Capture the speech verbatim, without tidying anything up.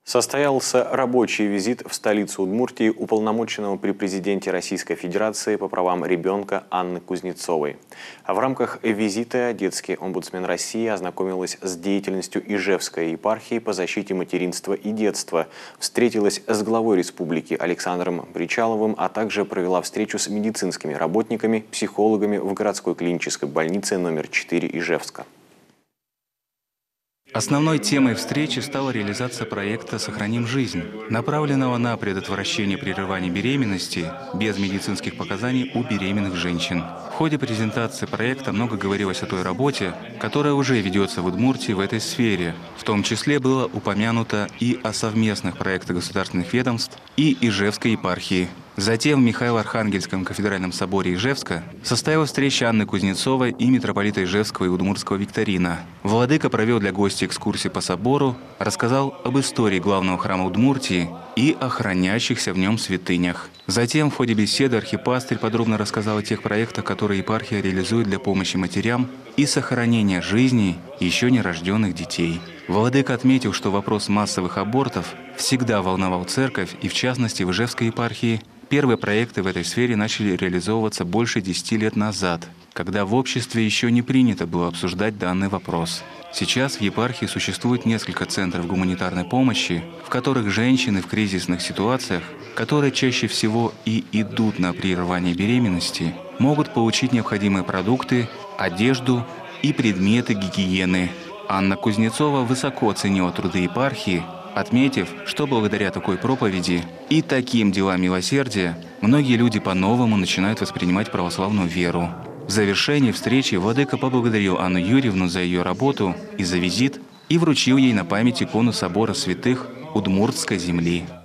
Состоялся рабочий визит в столицу Удмуртии уполномоченного при президенте Российской Федерации по правам ребенка Анны Кузнецовой. А в рамках визита детский омбудсмен России ознакомилась с деятельностью Ижевской епархии по защите материнства и детства, встретилась с главой республики Александром Причаловым, а также провела встречу с медицинскими работниками, психологами в городской клинической больнице номер четыре Ижевска. Основной темой встречи стала реализация проекта «Сохраним жизнь», направленного на предотвращение прерывания беременности без медицинских показаний у беременных женщин. В ходе презентации проекта много говорилось о той работе, которая уже ведется в Удмуртии в этой сфере. В том числе было упомянуто и о совместных проектах государственных ведомств и Ижевской епархии. Затем в Михаило-Архангельском кафедральном соборе Ижевска состоялась встреча Анны Кузнецовой и митрополита Ижевского и Удмуртского Викторина. Владыка провел для гостей экскурсии по собору, рассказал об истории главного храма Удмуртии и о хранящихся в нем святынях. Затем в ходе беседы архипастырь подробно рассказал о тех проектах, которые епархия реализует для помощи матерям и сохранения жизней еще нерожденных детей. Владыка отметил, что вопрос массовых абортов всегда волновал церковь, и в частности в Ижевской епархии первые проекты в этой сфере начали реализовываться больше десяти лет назад, когда в обществе еще не принято было обсуждать данный вопрос. Сейчас в епархии существует несколько центров гуманитарной помощи, в которых женщины в кризисных ситуациях, которые чаще всего и идут на прерывание беременности, могут получить необходимые продукты, одежду и предметы гигиены. Анна Кузнецова высоко оценила труды епархии, отметив, что благодаря такой проповеди и таким делам милосердия многие люди по-новому начинают воспринимать православную веру. В завершении встречи владыка поблагодарил Анну Юрьевну за ее работу и за визит и вручил ей на память икону собора святых Удмуртской земли.